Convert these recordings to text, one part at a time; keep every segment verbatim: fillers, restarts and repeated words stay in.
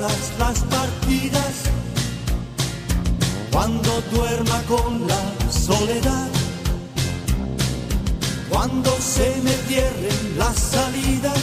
todas las partidas, cuando duerma con la soledad, cuando se me cierren las salidas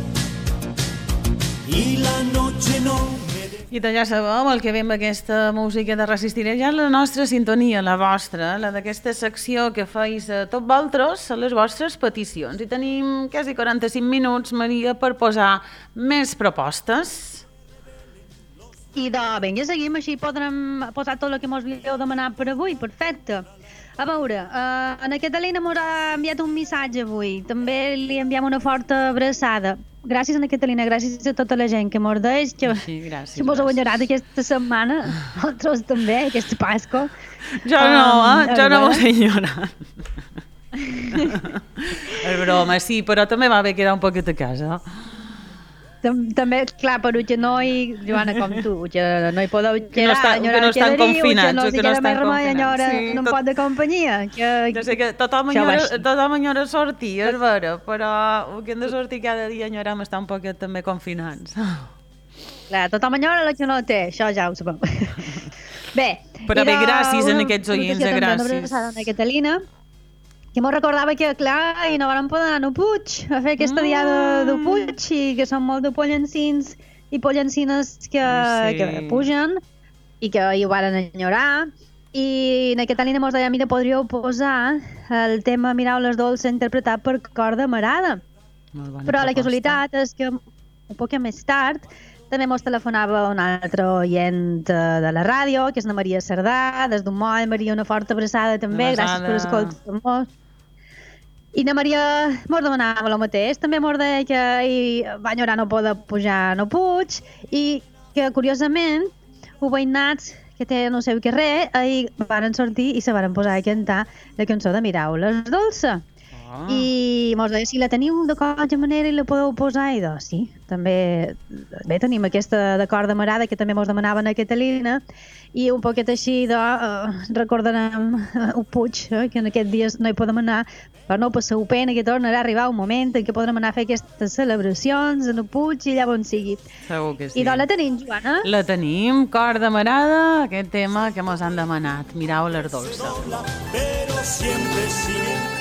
y la noche no me... I doncs ja sabeu el que ve amb aquesta música de Resistiré, ja la nostra sintonia, la vostra, la d'aquesta secció que feis a tots vosaltres, a les vostres peticions. I tenim quasi quaranta-cinc minuts, Maria, per posar més propostes. I de vinga, seguim, així podrem posar tot el que mos havíeu demanat per avui, perfecte. A veure, uh, en Catalina mos ha enviat un missatge avui, també li enviem una forta abraçada. Gràcies, Ana Catalina, gràcies a tota la gent que mos deix, que, sí, gràcies, que mos heu gràcies. enyorat aquesta setmana, nosaltres també, aquesta Pasco. Jo no, Um, eh? Jo no mos he enyorat. És broma, sí, però també va haver quedar un poquet a casa. Tam- També, clar, per que no hi, Joana, com tu, que no hi podeu Que no està- quedar, que no estan confinats, no o si que no queda estan més remei, confinats. enyora, Sí, no em tot- pot de companyia. Que, Jo sé que tothom Això va enyora, així. tothom enyora sortir, és vera, però el que hem de sortir cada dia enyorem estar un poquet també confinats. Clar, tothom enyora la que no té, això ja ho sabem. Bé. Però i bé, de- gràcies a una aquests oients, salutació també, gràcies. Una abraçada a Ana Catalina, que m'ho recordava que, clar, i no vam poder anar a Puig, a fer aquesta Mm. diada de Puig, i que són molt de pollancins i pollancines que, Sí. que pugen, i que hi ho van enyorar. I Ana Catalina mos deia, mira, podríeu posar el tema Mirau les dolces interpretat per Cor de Marada. Molt bona Però la proposta. casualitat és que un poc més tard també mos telefonava un altre oient eh, de la ràdio, que és la Maria Cerdà, des d'un moll. Maria, una forta abraçada també, Abraçada. gràcies per escoltar-nos. I la Maria mos demanava el mateix, també mos deia que hi va enyorar no poder pujar no Puig, i que curiosament ho veïnats que té no sé què res, ahir varen sortir i se varen posar a cantar la cançó de Mirau les dolces. Ah. I mos deia, si la teniu de qualsevol manera i la podeu posar, i doncs sí, també bé, tenim aquesta de Cor de Marada que també mos demanaven a Catalina, i un poquet així de, uh, recordarem uh, un Puig, eh, que en aquests dies no hi podem anar, però no passeu pena, que tornarà a arribar un moment en què podrem anar a fer aquestes celebracions en el Puig i allà on sigui. Segur que sí. I doncs la tenim, Joana? La tenim, Cor de Marada, aquest tema que mos han demanat. Mirau les dolces. sola, pero siempre sigue.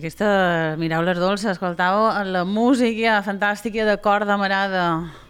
aquesta, mireu les dolces, escoltau la música fantàstica de Cor d'Amarada.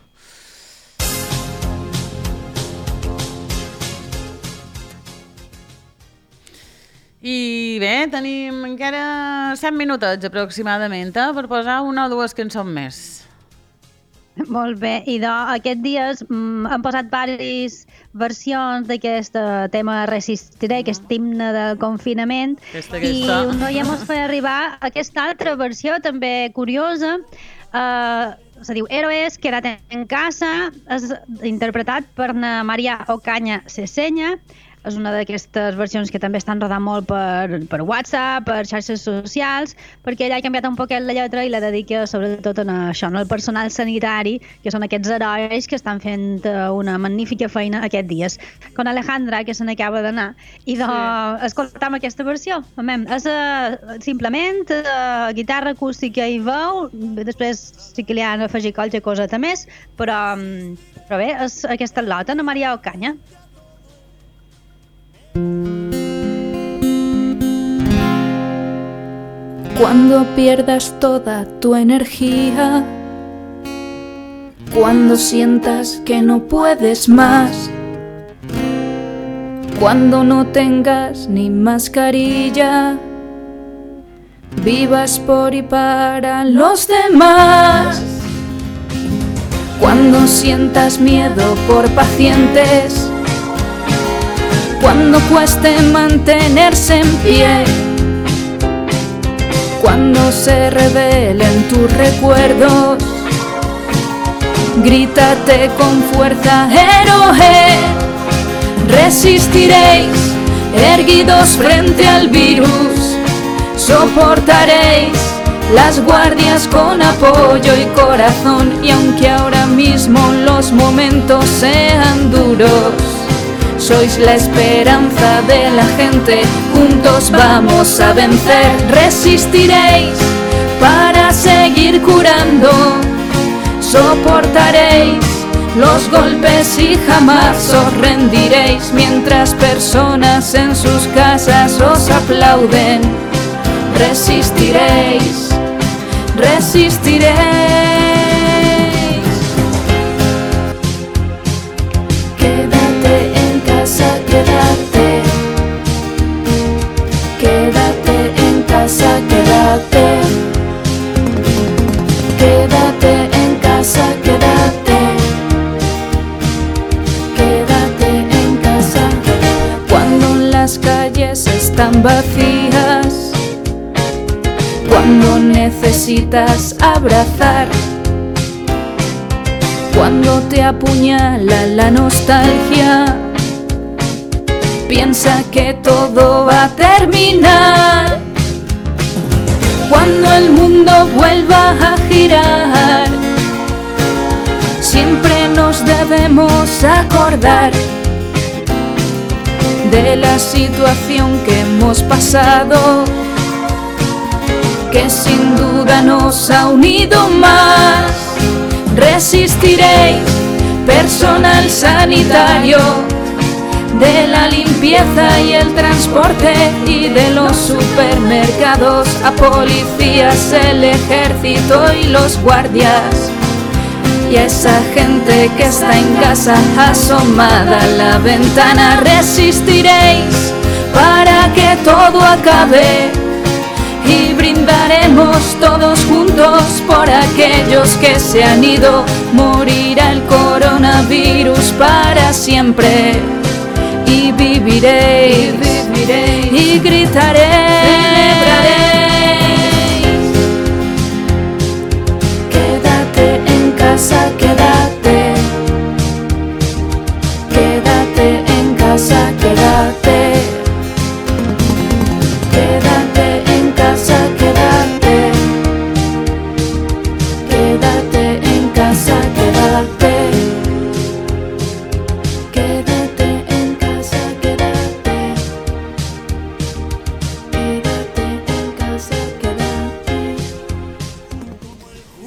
I bé, tenim encara set minutets aproximadament eh, per posar una o dues cançons més. Molt bé, i de, aquests dies mm, han posat diverses versions d'aquest tema Resistiré, aquest himne de confinament, aquesta, aquesta. I un dia ens fa arribar aquesta altra versió també curiosa, uh, se diu Héroes, quédate en casa, és interpretat per na Maria Ocaña Sesenya. És una d'aquestes versions que també estan rodant molt per, per WhatsApp, per xarxes socials, perquè ella ha canviat un poquet la lletra i la dedica sobretot a això, no? El personal sanitari, que són aquests herois que estan fent una magnífica feina aquests dies. Con Alejandra, que se n'acaba d'anar, i de, sí. escoltam aquesta versió. Amem, és uh, simplement uh, guitarra acústica i veu, després sí que li han afegit qualque coseta més, però, um, però bé, és aquesta lota, Ana Maria Ocaña. Cuando pierdas toda tu energía, cuando sientas que no puedes más, cuando no tengas ni mascarilla, vivas por y para los demás. Cuando sientas miedo por pacientes, cuando cueste mantenerse en pie, cuando se revelen tus recuerdos, grítate con fuerza, héroe. Resistiréis, erguidos frente al virus, soportaréis las guardias con apoyo y corazón. Y aunque ahora mismo los momentos sean duros, sois la esperanza de la gente, juntos vamos a vencer. Resistiréis para seguir curando, soportaréis los golpes y jamás os rendiréis, mientras personas en sus casas os aplauden. Resistiréis, resistiréis. Quédate en casa, quédate. Quédate en casa, quédate. Quédate en casa, quédate. Quédate en casa. Cuando las calles están vacías, cuando necesitas abrazar, cuando te apuñala la nostalgia, piensa que todo va a terminar. Cuando el mundo vuelva a girar, siempre nos debemos acordar de la situación que hemos pasado, que sin duda nos ha unido más. Resistiréis, personal sanitario, de la limpieza y el transporte y de los supermercados, a policías, el ejército y los guardias, y a esa gente que está en casa asomada a la ventana. Resistiréis para que todo acabe y brindaremos todos juntos por aquellos que se han ido. Morirá el coronavirus para siempre y viviréis, y, viviréis, y gritaréis, celebraréis. Quédate en casa, quédate. Quédate en casa, quédate. Quédate en casa, quédate. Quédate en casa, quédate. Quédate en casa, quédate. Quédate en casa, quédate.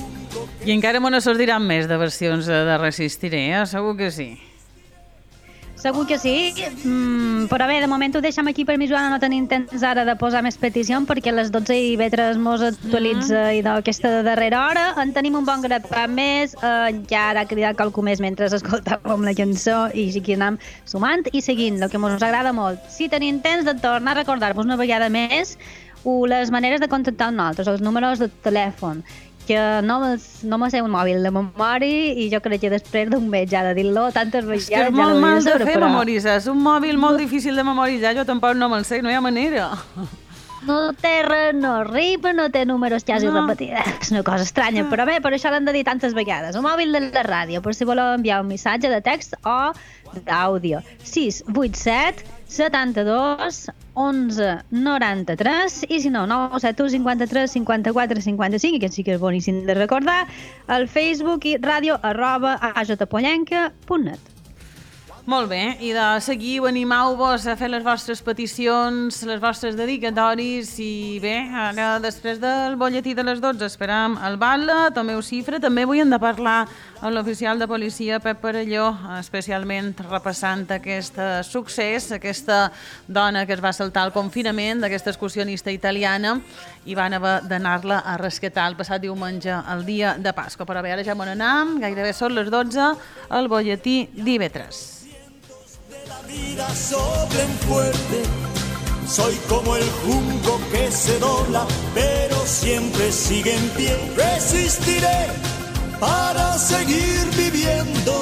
I encara me ne sortiran més de versions de Resistiré, eh? Segur que sí. Segur que sí, mm, però bé, de moment ho deixem aquí per mi, Joana, no tenim temps ara de posar més peticions perquè a les dotze i vetres mos actualitza mm. i d'aquesta de darrera hora en tenim un bon grapat més, eh, ja ara ha cridat qualcú més mentre escoltàvem la cançó i sí que anem sumant i seguint, el que ens agrada molt. Si tenim temps de tornar a recordar-vos una vegada més o les maneres de contactar amb nosaltres, els números de telèfon, que no, no me sé un mòbil de memòria i jo crec que després d'un mes ja de dir-lo tantes vegades... És que és molt mal de fer memoritzar, és un mòbil molt difícil de memoritzar, jo tampoc no me'l sé, no hi ha manera. No té res, no arriba, no té números quasi no. repetides, és una cosa estranya, però bé, per això l'hem de dir tantes vegades. Un mòbil de la ràdio, per si voleu enviar un missatge de text o d'àudio. sis vuit set setanta-dos onze noranta-tres i si no, nou set u cinquanta-tres cinquanta-quatre cinquanta-cinc, que sí que és boníssim de recordar, al Facebook i ràdio arroba a j pollenca punt net. Molt bé, i de seguir animau-vos a fer les vostres peticions, les vostres dedicatoris i bé, ara després del bolletí de les dotze esperam el Batlle, tomeu xifra, també avui hem de parlar amb l'oficial de policia Pep Parelló, especialment repassant aquest succés, aquesta dona que es va saltar el confinament d'aquesta excursionista italiana i van haver d'anar-la a rescatar el passat diumenge, el dia de Pasqua. Però bé, ara ja m'on anam, gairebé són les dotze, el bolletí d'I V tres. Vida soplen fuerte, soy como el junco que se dobla, pero siempre sigue en pie. Resistiré para seguir viviendo.